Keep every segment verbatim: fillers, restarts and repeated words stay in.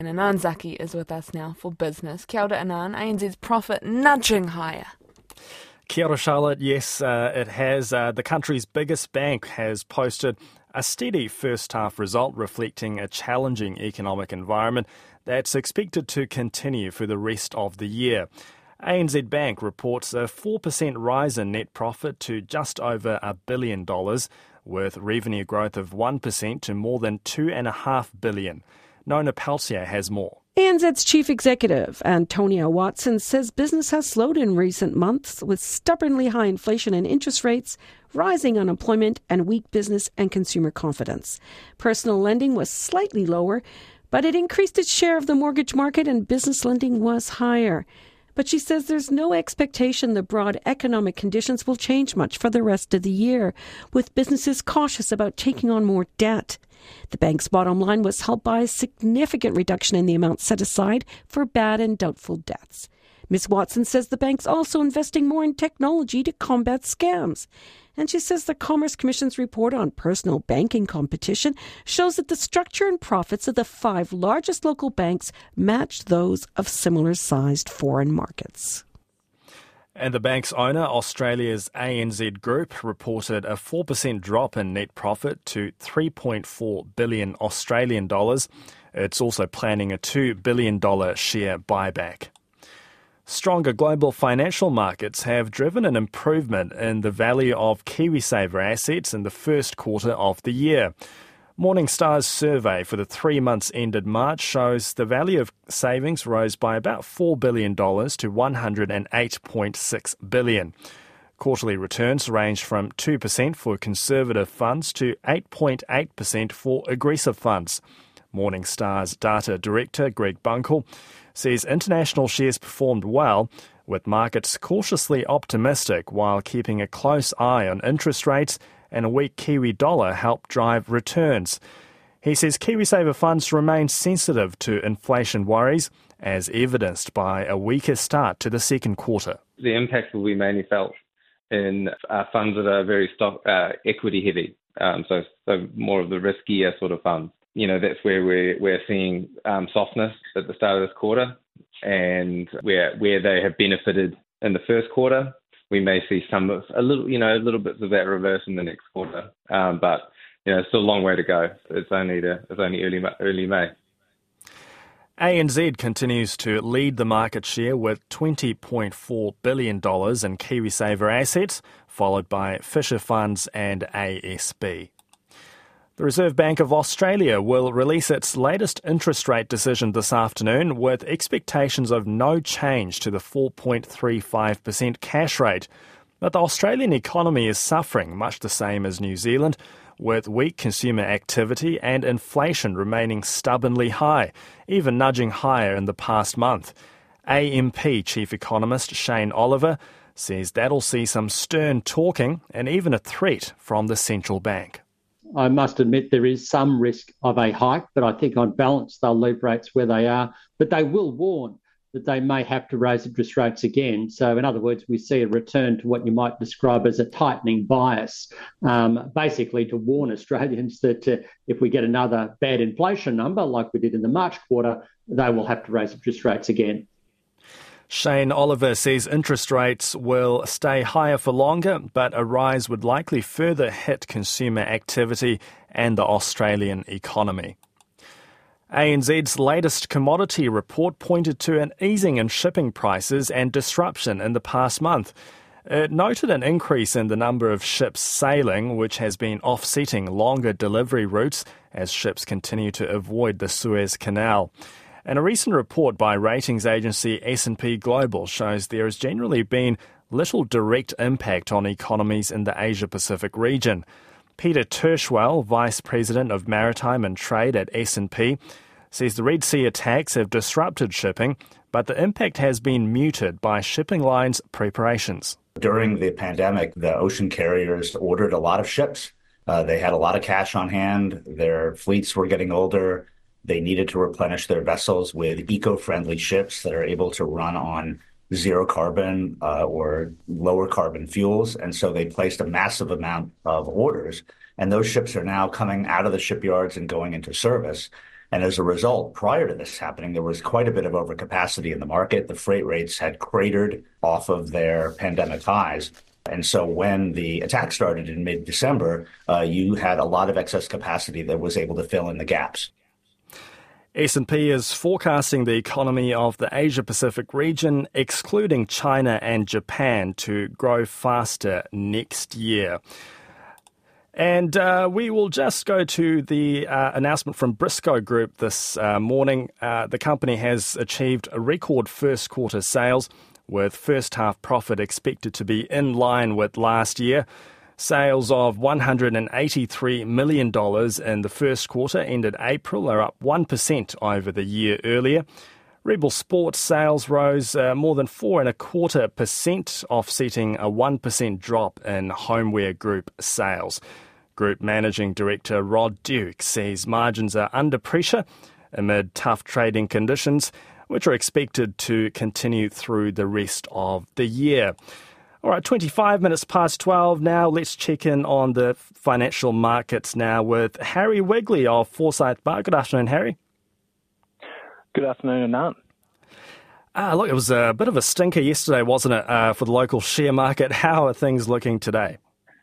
And Anand Zaki is with us now for business. Kia ora, Anand. A N Z's profit nudging higher. Kia ora, Charlotte. Yes, uh, it has. Uh, the country's biggest bank has posted a steady first-half result reflecting a challenging economic environment that's expected to continue for the rest of the year. A N Z Bank reports a four percent rise in net profit to just over a billion dollars, with revenue growth of one percent to more than two point five billion dollars. Nona Peltier has more. A N Z's chief executive, Antonia Watson, says business has slowed in recent months with stubbornly high inflation and interest rates, rising unemployment and weak business and consumer confidence. Personal lending was slightly lower, but it increased its share of the mortgage market and business lending was higher. But she says there's no expectation the broad economic conditions will change much for the rest of the year, with businesses cautious about taking on more debt. The bank's bottom line was helped by a significant reduction in the amount set aside for bad and doubtful debts. Miz Watson says the bank's also investing more in technology to combat scams. And she says the Commerce Commission's report on personal banking competition shows that the structure and profits of the five largest local banks match those of similar-sized foreign markets. And the bank's owner, Australia's A N Z Group, reported a four percent drop in net profit to three point four billion Australian dollars. It's also planning a two billion dollars share buyback. Stronger global financial markets have driven an improvement in the value of KiwiSaver assets in the first quarter of the year. Morningstar's survey for the three months ended March shows the value of savings rose by about four billion dollars to one hundred eight point six billion dollars. Quarterly returns ranged from two percent for conservative funds to eight point eight percent for aggressive funds. Morningstar's data director, Greg Bunkle, says international shares performed well, with markets cautiously optimistic while keeping a close eye on interest rates, and a weak Kiwi dollar helped drive returns. He says KiwiSaver funds remain sensitive to inflation worries, as evidenced by a weaker start to the second quarter. The impact will be mainly felt in uh, funds that are very stock uh, equity heavy, um, so, so more of the riskier sort of funds. You know, that's where we're, we're seeing um, softness at the start of this quarter, and where where they have benefited in the first quarter, we may see some of, a little, you know, a little bits of that reverse in the next quarter. Um, but you know, it's still a long way to go. It's only the, it's only early early May. A N Z continues to lead the market share with twenty point four billion dollars in KiwiSaver assets, followed by Fisher Funds and A S B. The Reserve Bank of Australia will release its latest interest rate decision this afternoon, with expectations of no change to the four point three five percent cash rate. But the Australian economy is suffering, much the same as New Zealand, with weak consumer activity and inflation remaining stubbornly high, even nudging higher in the past month. A M P Chief Economist Shane Oliver says that'll see some stern talking and even a threat from the central bank. I must admit there is some risk of a hike, but I think on balance they'll leave rates where they are. But they will warn that they may have to raise interest rates again. So in other words, we see a return to what you might describe as a tightening bias, um, basically to warn Australians that uh, if we get another bad inflation number like we did in the March quarter, they will have to raise interest rates again. Shane Oliver says interest rates will stay higher for longer, but a rise would likely further hit consumer activity and the Australian economy. A N Z's latest commodity report pointed to an easing in shipping prices and disruption in the past month. It noted an increase in the number of ships sailing, which has been offsetting longer delivery routes as ships continue to avoid the Suez Canal. And a recent report by ratings agency S and P Global shows there has generally been little direct impact on economies in the Asia-Pacific region. Peter Tershwell, Vice President of Maritime and Trade at S and P, says the Red Sea attacks have disrupted shipping, but the impact has been muted by shipping lines' preparations. During the pandemic, the ocean carriers ordered a lot of ships. Uh, they had a lot of cash on hand. Their fleets were getting older. They needed to replenish their vessels with eco-friendly ships that are able to run on zero carbon uh, or lower carbon fuels. And so they placed a massive amount of orders. And those ships are now coming out of the shipyards and going into service. And as a result, prior to this happening, there was quite a bit of overcapacity in the market. The freight rates had cratered off of their pandemic highs. And so when the attack started in mid-December, uh, you had a lot of excess capacity that was able to fill in the gaps. S and P is forecasting the economy of the Asia-Pacific region, excluding China and Japan, to grow faster next year. And uh, we will just go to the uh, announcement from Briscoe Group this uh, morning. Uh, the company has achieved a record first quarter sales, with first half profit expected to be in line with last year. Sales of one hundred eighty-three million dollars in the first quarter ended April are up one percent over the year earlier. Rebel Sports sales rose uh, more than four and a quarter percent, offsetting a one percent drop in Homeware Group sales. Group Managing Director Rod Duke says margins are under pressure amid tough trading conditions, which are expected to continue through the rest of the year. All right, twenty-five minutes past twelve now. Let's check in on the financial markets now with Harry Wigley of Forsyth Barr. Good afternoon, Harry. Good afternoon, Anant. Ah, look, it was a bit of a stinker yesterday, wasn't it, uh, for the local share market? How are things looking today?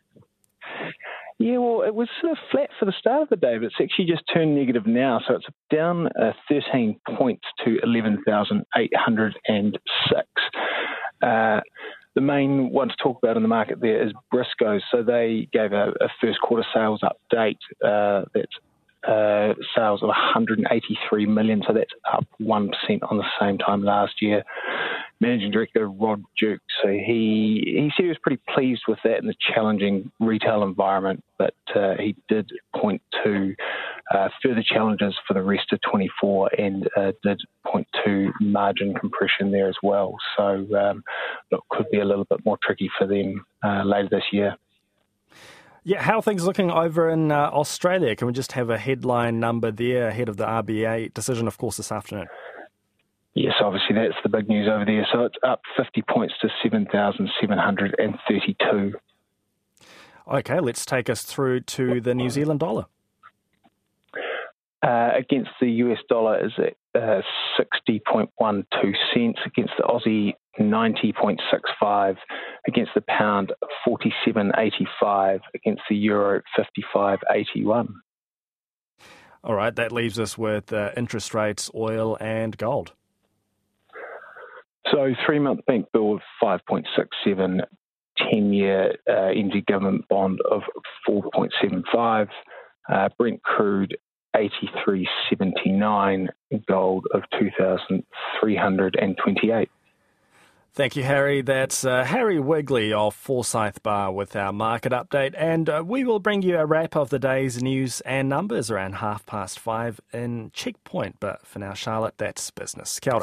Yeah, well, it was sort of flat for the start of the day, but it's actually just turned negative now. So it's down uh, thirteen points to eleven thousand eight hundred six. Uh, the main one to talk about in the market there is Briscoe. So they gave a, a first quarter sales update uh, that's uh, sales of one hundred eighty-three million dollars, so that's up one percent on the same time last year. Managing Director Rod Duke, so he he said he was pretty pleased with that in the challenging retail environment, but uh, he did point to uh, further challenges for the rest of twenty-four and uh, did point to margin compression there as well. So um, it could be a little bit more tricky for them uh, later this year. Yeah, how are things looking over in uh, Australia? Can we just have a headline number there ahead of the R B A decision, of course, this afternoon? Yes, obviously that's the big news over there. So it's up fifty points to seven thousand seven hundred thirty-two. Okay, let's take us through to the New Zealand dollar. Uh, against the U S dollar is at uh, sixty point one two cents, against the Aussie ninety point six five, against the pound forty-seven eighty-five, against the euro fifty-five eighty-one. All right, that leaves us with uh, interest rates, oil and gold. So three-month bank bill of five point six seven, ten-year uh, N Z government bond of four point seven five, uh, Brent crude eighty-three seventy-nine, gold of two thousand three hundred twenty-eight. Thank you, Harry. That's uh, Harry Wigley of Forsyth Barr with our market update. And uh, we will bring you a wrap of the day's news and numbers around half past five in Checkpoint. But for now, Charlotte, that's business. Kia ora.